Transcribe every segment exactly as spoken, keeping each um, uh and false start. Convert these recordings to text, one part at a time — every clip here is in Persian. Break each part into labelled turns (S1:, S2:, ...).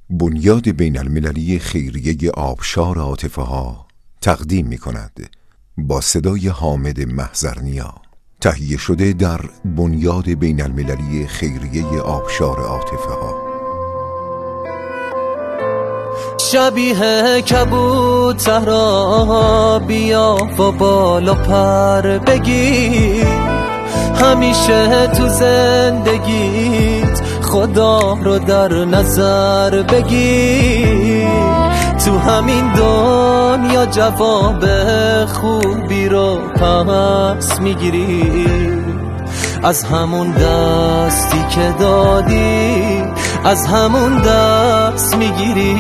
S1: بنیاد بین المللی خیریه آبشار عاطفه ها تقدیم می کند با صدای حامد محضرنیا، تهیه شده در بنیاد بین المللی خیریه آبشار عاطفه ها.
S2: شبیه کبوتر را بیا و بالا پر بگیر، همیشه تو زندگیت خدا رو در نظر بگیر. تو همین دنیا جواب خوبی رو پس میگیری، از همون دستی که دادی از همون دست میگیری.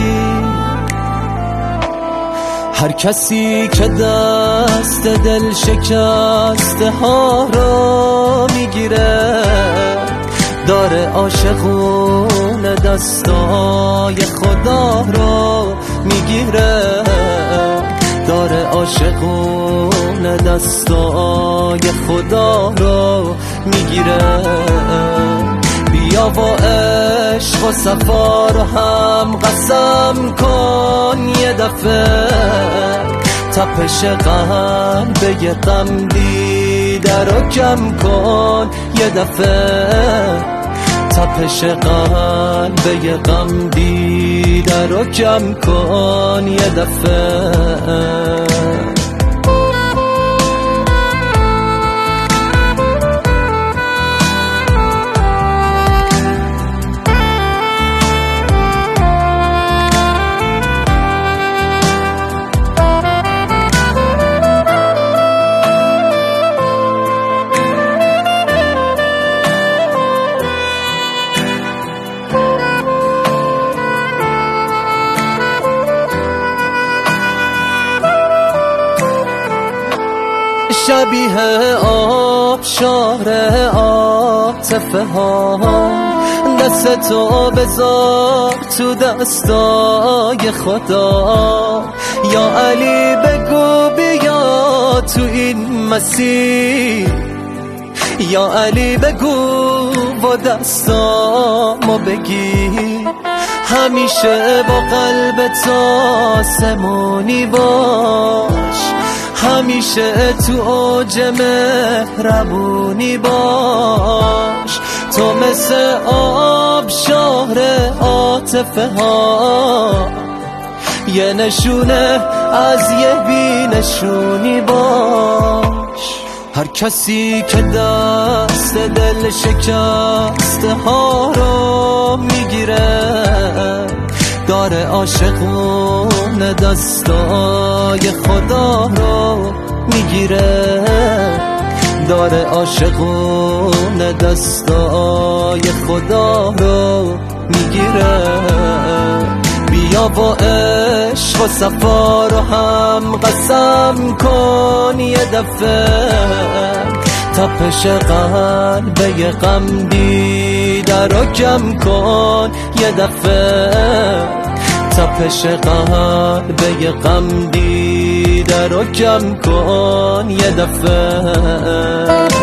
S2: هر کسی که دست دل شکسته ها رو میگیره، داره عاشقون دستای خدا رو میگیره، داره عاشقون دستای خدا رو میگیره. بیا و عشق و صفا رو هم قسم کن یه دفعه، تپش قلب یه غم دیده رو کم کن یه دفعه، تپش قلب یه غم دیده رو کم کن یه دفعه. شبیه آبشار عاطفه ها، دستتو بذار تو دستای خدا. یا علی بگو بیا تو این مسیر، یا علی بگو و دستامو بگیر. همیشه با قلبت آسمونی باش، همیشه تو اوج مهربونی باش. تو مثل آبشار عاطفه ها، یه نشونه از یه بی نشونی باش. هر کسی که دست دل شکسته ها رو میگیره، داره عاشقون دستای خدا رو میگیره، داره عاشقون دستای خدا رو میگیره. بیا و عشق و صفا رو هم قسم کن یه دفعه، تپش قلب یه غم دیده رو کم کن یه دفعه، تپش قلب یه غم دیده رو کم کن یه دفعه.